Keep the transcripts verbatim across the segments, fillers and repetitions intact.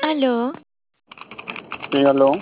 Aló, Sí, aló,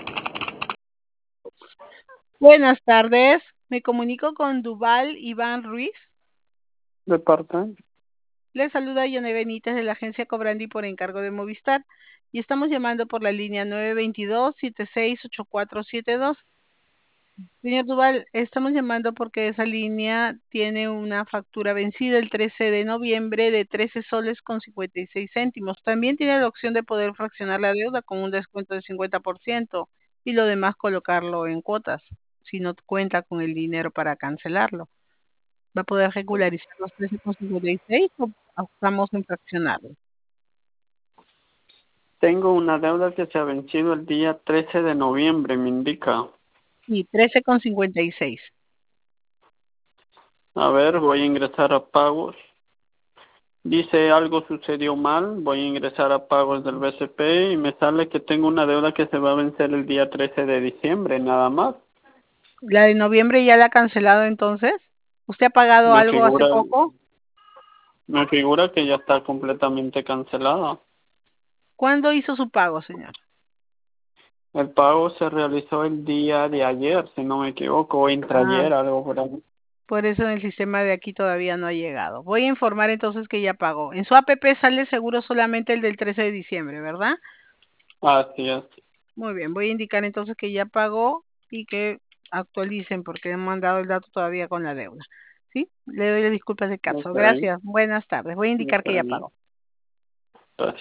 Buenas tardes, me comunico con Duval Iván Ruiz. de parte. Le saluda Yone Benítez de la agencia Cobrandi por encargo de Movistar y estamos llamando por la línea nueve dos dos, siete seis ocho cuatro siete dos. Señor Duval, estamos llamando porque esa línea tiene una factura vencida el trece de noviembre de trece soles con cincuenta y seis céntimos. También tiene la opción de poder fraccionar la deuda con un descuento del cincuenta por ciento y lo demás colocarlo en cuotas, si no cuenta con el dinero para cancelarlo. ¿Va a poder regularizar los trece con cincuenta y seis o optamos en fraccionarlo? Tengo una deuda que se ha vencido el día trece de noviembre, me indica. Sí, trece con cincuenta y seis. A ver, voy a ingresar a pagos. Dice algo sucedió mal, voy a ingresar a pagos del B C P y me sale que tengo una deuda que se va a vencer el día trece de diciembre, nada más. ¿La de noviembre ya la ha cancelado entonces? ¿Usted ha pagado Me algo hace figura, poco? me figura que ya está completamente cancelada. ¿Cuándo hizo su pago, señor? El pago se realizó el día de ayer, si no me equivoco, o Ah, intrayer, algo por ahí. por eso en el sistema de aquí todavía no ha llegado. Voy a informar entonces que ya pagó. En su A P P sale seguro solamente el del trece de diciembre, ¿verdad? Así es. Muy bien, voy a indicar entonces que ya pagó y que actualicen porque han mandado el dato todavía con la deuda. ¿Sí? Le doy las disculpas de caso. Ok, Gracias. Buenas tardes. Voy a indicar que ya ok. pagó.